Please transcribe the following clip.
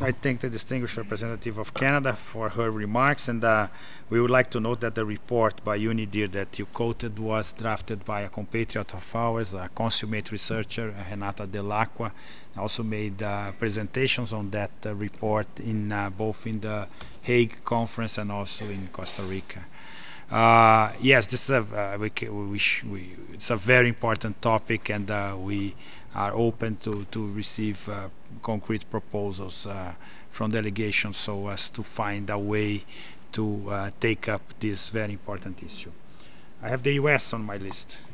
I thank the distinguished representative of Canada for her remarks, and we would like to note that the report by UNIDIR that you quoted was drafted by a compatriot of ours, a consummate researcher, Renata Dell'Acqua. Also made presentations on that report in both in the Hague conference and also in Costa Rica. Yes, this is it's a very important topic, and we are open to receive concrete proposals from delegations so as to find a way to take up this very important issue. I have the US on my list.